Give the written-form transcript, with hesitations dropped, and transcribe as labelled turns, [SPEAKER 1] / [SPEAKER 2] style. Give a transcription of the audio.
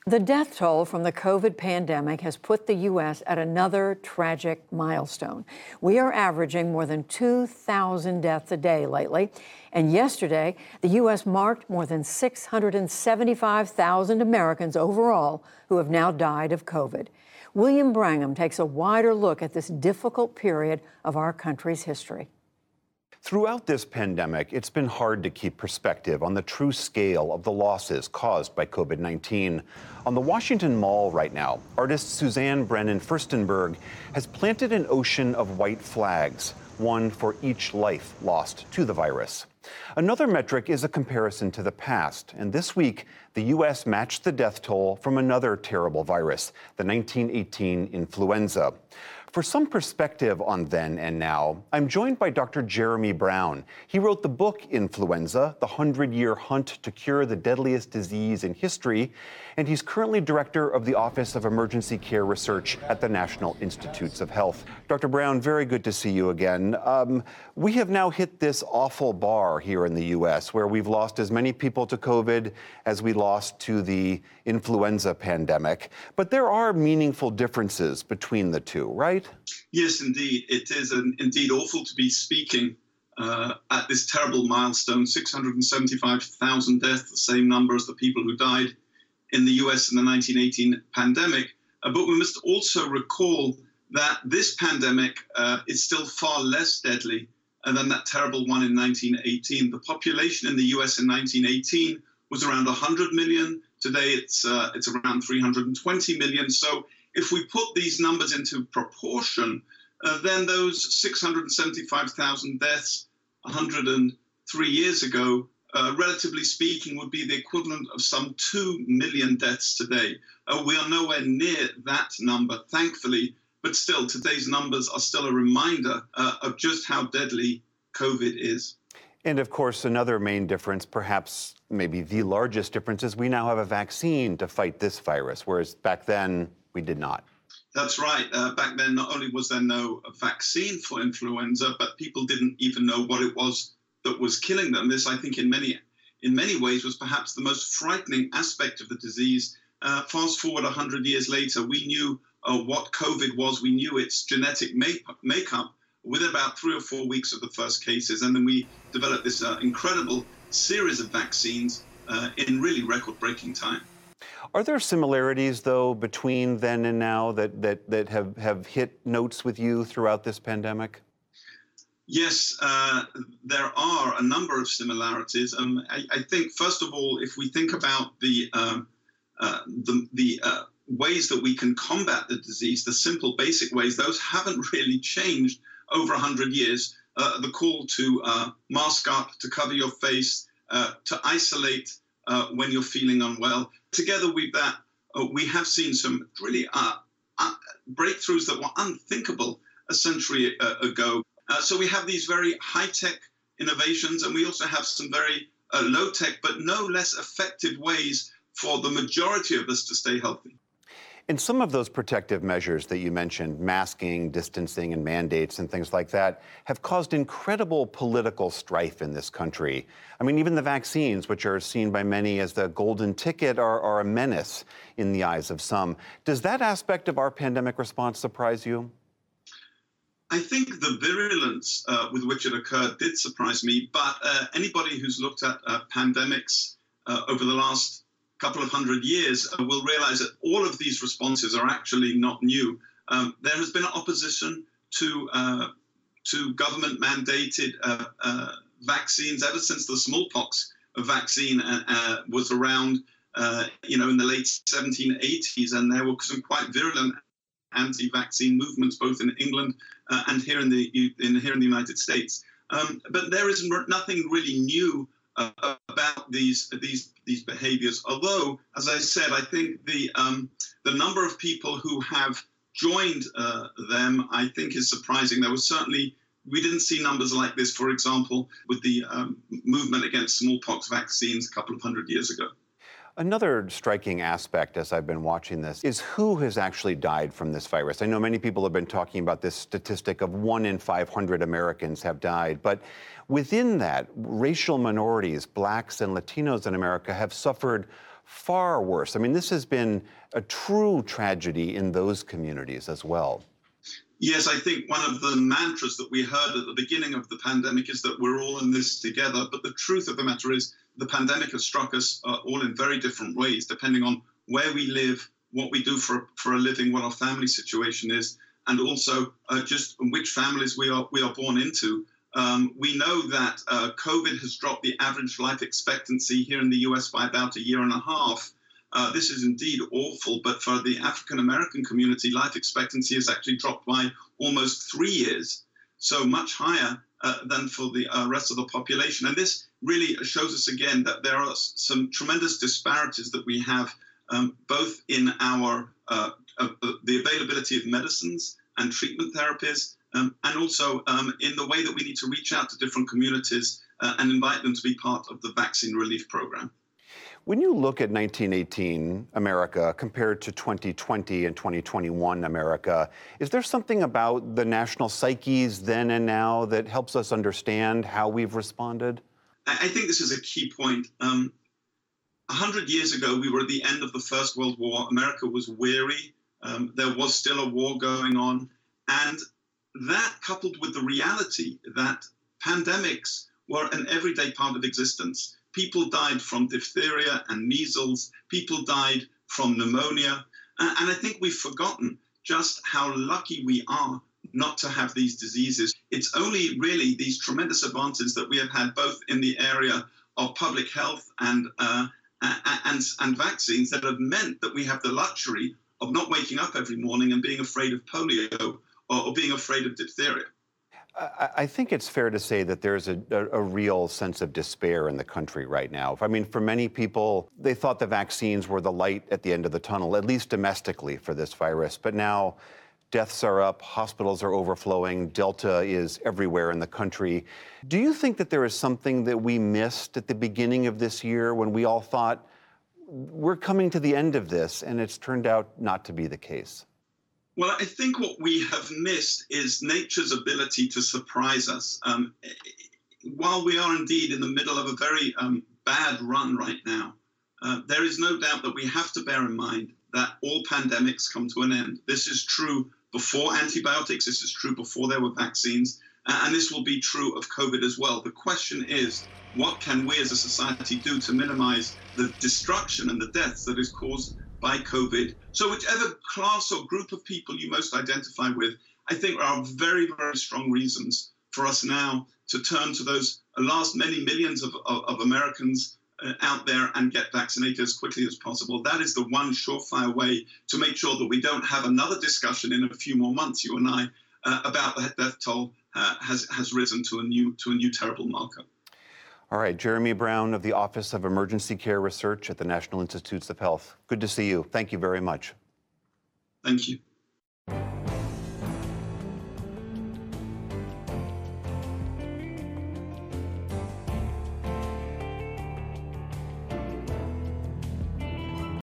[SPEAKER 1] The death toll from the COVID pandemic has put the U.S. at another tragic milestone. We are averaging more than 2,000 deaths a day lately. And yesterday, the U.S. marked more than 675,000 Americans overall who have now died of COVID. William Brangham takes a wider look at this difficult period of our country's history.
[SPEAKER 2] Throughout this pandemic, it's been hard to keep perspective on the true scale of the losses caused by COVID-19. On the Washington Mall right now, artist Suzanne Brennan Furstenberg has planted an ocean of white flags, one for each life lost to the virus. Another metric is a comparison to the past, and this week, the U.S. matched the death toll from another terrible virus, the 1918 influenza. For some perspective on then and now, I'm joined by Dr. Jeremy Brown. He wrote the book Influenza, the 100-Year Hunt to Cure the Deadliest Disease in History, and he's currently director of the Office of Emergency Care Research at the National Institutes of Health. Dr. Brown, very good to see you again. We have now hit this awful bar here in the U.S. where we've lost as many people to COVID as we lost to the influenza pandemic. But there are meaningful differences between the two, right?
[SPEAKER 3] Yes, indeed. It is indeed awful to be speaking at this terrible milestone, 675,000 deaths, the same number as the people who died in the US in the 1918 pandemic. But we must also recall that this pandemic is still far less deadly than that terrible one in 1918. The population in the US in 1918 was around 100 million. Today it's around 320 million. So if we put these numbers into proportion, then those 675,000 deaths 103 years ago, relatively speaking, would be the equivalent of some 2 million deaths today. We are nowhere near that number, thankfully, but still, today's numbers are still a reminder of just how deadly COVID is.
[SPEAKER 2] And of course, another main difference, perhaps maybe the largest difference, is we now have a vaccine to fight this virus, whereas back then, we did not.
[SPEAKER 3] That's right. Back then, not only was there no vaccine for influenza, but people didn't even know what it was that was killing them. This, I think, in many ways, was perhaps the most frightening aspect of the disease. Fast forward 100 years later, we knew what COVID was. We knew its genetic makeup within about 3 or 4 weeks of the first cases. And then we developed this incredible series of vaccines in really record-breaking time.
[SPEAKER 2] Are there similarities, though, between then and now that have hit notes with you throughout this pandemic?
[SPEAKER 3] Yes, there are a number of similarities. I think, first of all, if we think about the ways that we can combat the disease, the simple, basic ways, those haven't really changed over 100 years. The call to mask up, to cover your face, to isolate when you're feeling unwell. Together with that, we have seen some really breakthroughs that were unthinkable a century ago. So we have these very high-tech innovations, and we also have some very low-tech, but no less effective ways for the majority of us to stay healthy.
[SPEAKER 2] And some of those protective measures that you mentioned, masking, distancing, and mandates and things like that, have caused incredible political strife in this country. I mean, even the vaccines, which are seen by many as the golden ticket, are a menace in the eyes of some. Does that aspect of our pandemic response surprise you?
[SPEAKER 3] I think the virulence with which it occurred did surprise me, but anybody who's looked at pandemics over the last couple of 100 years will realize that all of these responses are actually not new. There has been opposition to government-mandated vaccines ever since the smallpox vaccine was around, in the late 1780s, and there were some quite virulent anti-vaccine movements both in England and here in the United States. But there is nothing really new about these behaviors. Although, as I said, I think the number of people who have joined them, I think, is surprising. There was certainly, we didn't see numbers like this, for example, with the movement against smallpox vaccines a couple of 100 years ago.
[SPEAKER 2] Another striking aspect as I've been watching this is who has actually died from this virus. I know many people have been talking about this statistic of 1 in 500 Americans have died, but within that, racial minorities, blacks and Latinos in America, have suffered far worse. I mean, this has been a true tragedy in those communities as well.
[SPEAKER 3] Yes, I think one of the mantras that we heard at the beginning of the pandemic is that we're all in this together. But the truth of the matter is the pandemic has struck us all in very different ways, depending on where we live, what we do for a living, what our family situation is, and also just which families we are born into. We know that COVID has dropped the average life expectancy here in the US by about a year and a half. This is indeed awful, but for the African American community, life expectancy has actually dropped by almost 3 years, so much higher than for the rest of the population. And this really shows us again that there are some tremendous disparities that we have, both in our the availability of medicines and treatment therapies, and also in the way that we need to reach out to different communities and invite them to be part of the vaccine relief program.
[SPEAKER 2] When you look at 1918 America compared to 2020 and 2021 America, is there something about the national psyches then and now that helps us understand how we've responded?
[SPEAKER 3] I think this is a key point. 100 years ago, we were at the end of the First World War. America was weary. There was still a war going on. And that, coupled with the reality that pandemics were an everyday part of existence. People died from diphtheria and measles. People died from pneumonia. And I think we've forgotten just how lucky we are not to have these diseases. It's only really these tremendous advances that we have had both in the area of public health and vaccines that have meant that we have the luxury of not waking up every morning and being afraid of polio or being afraid of diphtheria.
[SPEAKER 2] I think it's fair to say that there's a real sense of despair in the country right now. I mean, for many people, they thought the vaccines were the light at the end of the tunnel, at least domestically for this virus. But now deaths are up, hospitals are overflowing, Delta is everywhere in the country. Do you think that there is something that we missed at the beginning of this year when we all thought we're coming to the end of this, and it's turned out not to be the case?
[SPEAKER 3] Well, I think what we have missed is nature's ability to surprise us. While we are indeed in the middle of a very bad run right now, there is no doubt that we have to bear in mind that all pandemics come to an end. This is true before antibiotics, this is true before there were vaccines, and this will be true of COVID as well. The question is, what can we as a society do to minimize the destruction and the deaths that is caused by COVID? So whichever class or group of people you most identify with, I think there are very, very strong reasons for us now to turn to those last many millions of Americans out there and get vaccinated as quickly as possible. That is the one surefire way to make sure that we don't have another discussion in a few more months, you and I, about the death toll has risen to a new terrible marker.
[SPEAKER 2] All right, Jeremy Brown of the Office of Emergency Care Research at the National Institutes of Health. Good to see you. Thank you very much.
[SPEAKER 3] Thank you.